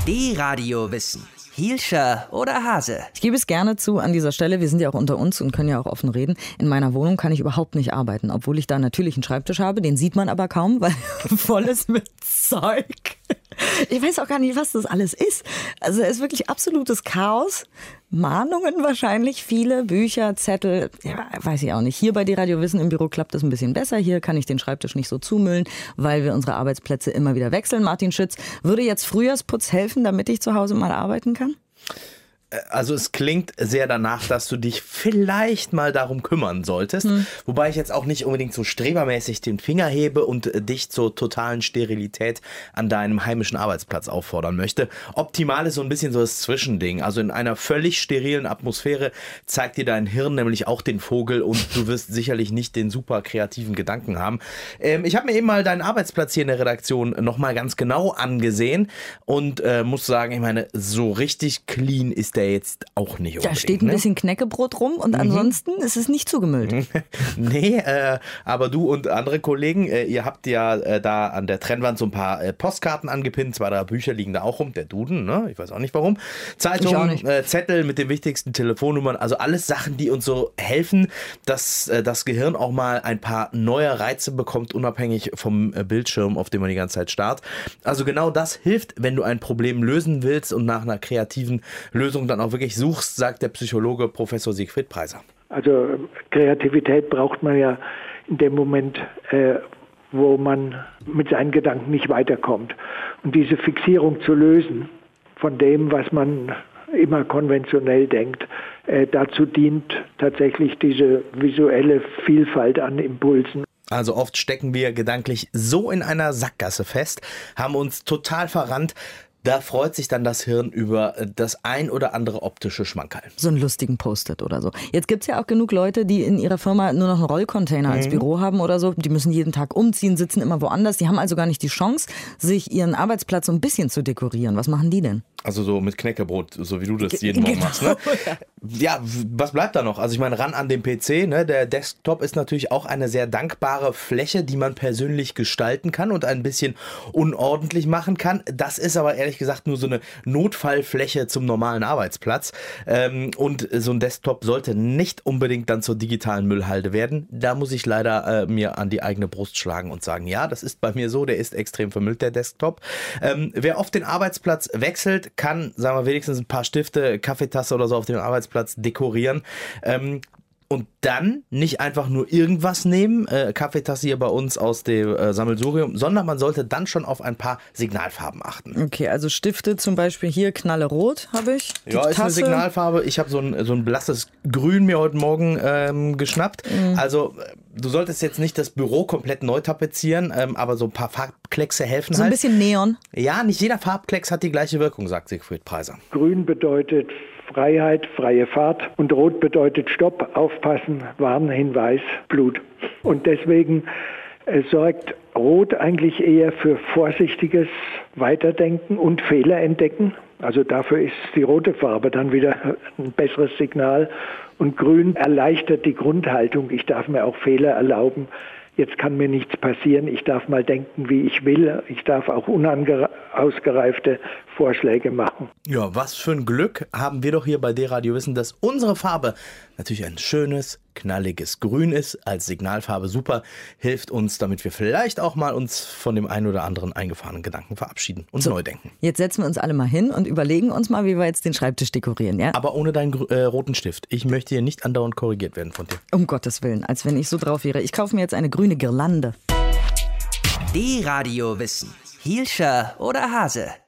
D-Radio Wissen. Hielscher oder Hase? Ich gebe es gerne zu an dieser Stelle, wir sind ja auch unter uns und können ja auch offen reden. In meiner Wohnung kann ich überhaupt nicht arbeiten, obwohl ich da natürlich einen Schreibtisch habe. Den sieht man aber kaum, weil voll ist mit Zeug. Ich weiß auch gar nicht, was das alles ist. Also es ist wirklich absolutes Chaos. Mahnungen wahrscheinlich, viele Bücher, Zettel, ja, weiß ich auch nicht. Hier bei D-Radio Wissen im Büro klappt das ein bisschen besser. Hier kann ich den Schreibtisch nicht so zumüllen, weil wir unsere Arbeitsplätze immer wieder wechseln. Martin Schütz, würde jetzt Frühjahrsputz helfen, damit ich zu Hause mal arbeiten kann? Also es klingt sehr danach, dass du dich vielleicht mal darum kümmern solltest. Wobei ich jetzt auch nicht unbedingt so strebermäßig den Finger hebe und dich zur totalen Sterilität an deinem heimischen Arbeitsplatz auffordern möchte. Optimal ist so ein bisschen so das Zwischending. Also in einer völlig sterilen Atmosphäre zeigt dir dein Hirn nämlich auch den Vogel und du wirst sicherlich nicht den super kreativen Gedanken haben. Ich habe mir eben mal deinen Arbeitsplatz hier in der Redaktion nochmal ganz genau angesehen und muss sagen, ich meine, so richtig clean ist der jetzt auch nicht unbedingt. Da steht ein bisschen Knäckebrot rum und ansonsten ist es nicht zugemüllt. Nee, aber du und andere Kollegen, ihr habt ja da an der Trennwand so ein paar Postkarten angepinnt, 2, 3 Bücher liegen da auch rum, der Duden, ne? Ich weiß auch nicht warum. Zeitungen, Zettel mit den wichtigsten Telefonnummern, also alles Sachen, die uns so helfen, dass das Gehirn auch mal ein paar neue Reize bekommt, unabhängig vom Bildschirm, auf dem man die ganze Zeit starrt. Also genau das hilft, wenn du ein Problem lösen willst und nach einer kreativen Lösung dann auch wirklich suchst, sagt der Psychologe Professor Siegfried Preiser. Also Kreativität braucht man ja in dem Moment, wo man mit seinen Gedanken nicht weiterkommt. Und diese Fixierung zu lösen von dem, was man immer konventionell denkt, dazu dient tatsächlich diese visuelle Vielfalt an Impulsen. Also oft stecken wir gedanklich so in einer Sackgasse fest, haben uns total verrannt. Da freut sich dann das Hirn über das ein oder andere optische Schmankerl. So einen lustigen Post-it oder so. Jetzt gibt es ja auch genug Leute, die in ihrer Firma nur noch einen Rollcontainer als Büro haben oder so. Die müssen jeden Tag umziehen, sitzen immer woanders. Die haben also gar nicht die Chance, sich ihren Arbeitsplatz so ein bisschen zu dekorieren. Was machen die denn? Also so mit Knäckebrot, so wie du das jeden Morgen machst. Ne? Ja, was bleibt da noch? Also ich meine, ran an den PC. Ne? Der Desktop ist natürlich auch eine sehr dankbare Fläche, die man persönlich gestalten kann und ein bisschen unordentlich machen kann. Das ist aber ehrlich gesagt nur so eine Notfallfläche zum normalen Arbeitsplatz. Und so ein Desktop sollte nicht unbedingt dann zur digitalen Müllhalde werden. Da muss ich leider mir an die eigene Brust schlagen und sagen, ja, das ist bei mir so, der ist extrem vermüllt, der Desktop. Wer oft den Arbeitsplatz wechselt, kann, sagen wir, wenigstens ein paar Stifte, Kaffeetasse oder so auf dem Arbeitsplatz dekorieren. Und dann nicht einfach nur irgendwas nehmen, Kaffeetasse hier bei uns aus dem Sammelsurium, sondern man sollte dann schon auf ein paar Signalfarben achten. Okay, also Stifte zum Beispiel hier knallerot habe ich. Ja, ist eine Signalfarbe. Ich habe so ein blasses Grün mir heute Morgen geschnappt. Also du solltest jetzt nicht das Büro komplett neu tapezieren, aber so ein paar Farbkleckse helfen halt. So ein bisschen Neon. Ja, nicht jeder Farbklecks hat die gleiche Wirkung, sagt Siegfried Preiser. Grün bedeutet Freiheit, freie Fahrt und Rot bedeutet Stopp, aufpassen, Warnhinweis, Blut. Und deswegen sorgt Rot eigentlich eher für vorsichtiges Weiterdenken und Fehler entdecken. Also dafür ist die rote Farbe dann wieder ein besseres Signal. Und Grün erleichtert die Grundhaltung. Ich darf mir auch Fehler erlauben. Jetzt kann mir nichts passieren. Ich darf mal denken, wie ich will. Ich darf auch unausgereifte Vorschläge machen. Ja, was für ein Glück haben wir doch hier bei D-Radio Wissen, dass unsere Farbe natürlich ein schönes, knalliges Grün ist. Als Signalfarbe super, hilft uns, damit wir vielleicht auch mal uns von dem einen oder anderen eingefahrenen Gedanken verabschieden und neu denken. Jetzt setzen wir uns alle mal hin und überlegen uns mal, wie wir jetzt den Schreibtisch dekorieren, ja? Aber ohne deinen roten Stift. Ich möchte hier nicht andauernd korrigiert werden von dir. Um Gottes Willen, als wenn ich so drauf wäre. Ich kaufe mir jetzt eine grüne Girlande. D-Radio Wissen. Hielscher oder Hase?